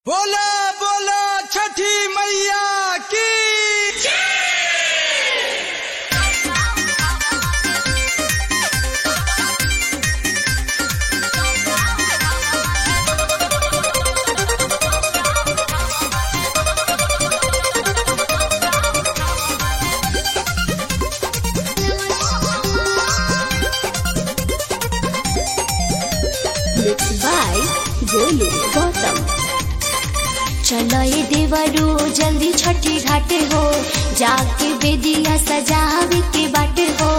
बोला बोला छठी मैया की Mixed by Golu Gautam। चलो ये देवरू जल्दी छठी घाटे हो, जाके बेदिया सजावे के बाटे हो।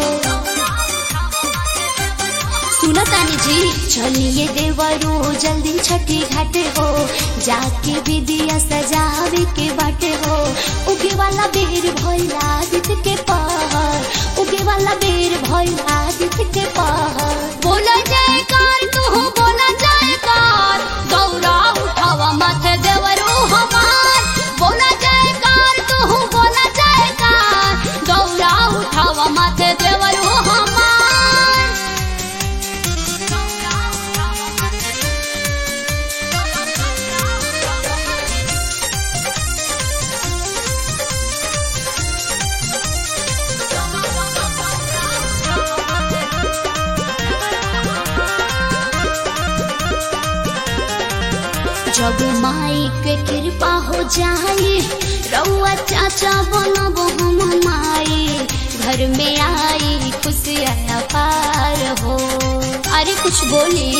सुनो तानी जी, चलिए देवरू जल्दी छठी घाटे हो, जाके बेदिया सजावे के बाटे हो। उगे वाला बेर भइला दित के पहर, उगे वाला बेर भइला दित के पहर। बोला जयकार तू बोला जयकार, गौरा उठावा माथे देवरू हमार। बोला जयकार तू बोला जयकार, गौरा उठावा माथे देवरू हमार। जब माई के कृपा हो जाए, रउआ चाचा बनब हम माई। घर में आई खुशियाँ पार हो। अरे कुछ बोले।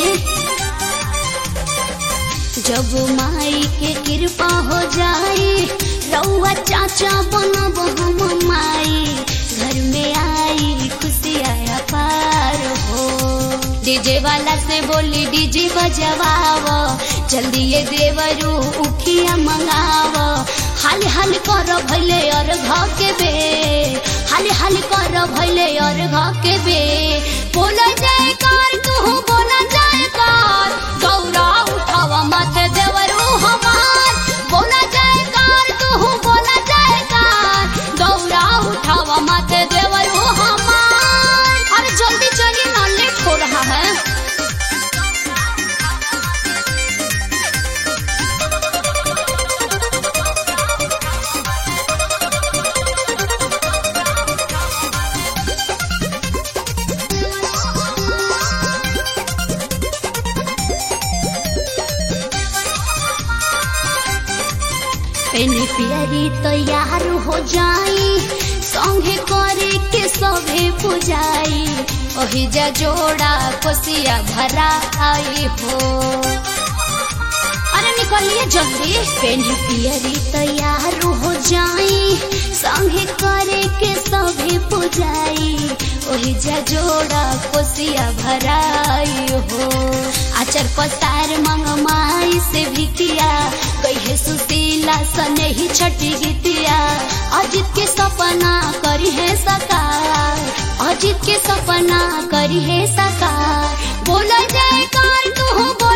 जब माई के कृपा हो जाए, रउआ चाचा बनब हम माई। घर में आई खुशियाँ पार हो। डीजे वाला से बोली डीजे बजवाव, जल्दी ये देवरू उखिया मंगाव। हाल हाल कर भैले और घा के बे, हाल हाल कर भैले और घा के बे। बोला जयकार तू बोला जयकार, गौरा उठावा माथे देवरू हमार। बोला जयकार तू बोला जयकार, गौरा उठावा माथे देवरू हमार। अरे जल्दी चलिए ना, लेट हो रहा है। पेनी पियरी तैयार हो जाई, संगे करे के सभे पुजाई। ओही जा जोड़ा कोसिया भराई हो। अरे निकलिए जल्दी। पेनी पियरी तैयार हो जाई, संगे करे के सभे पुजाई। ओही जा जोड़ा कोसिया भराई हो। आचर पसार मंग माई से भिकिया, कहे सुशीला सनही छठी गीतिया। अजित के सपना करी है साकार, अजित के सपना करी है साकार। बोला जयकार तू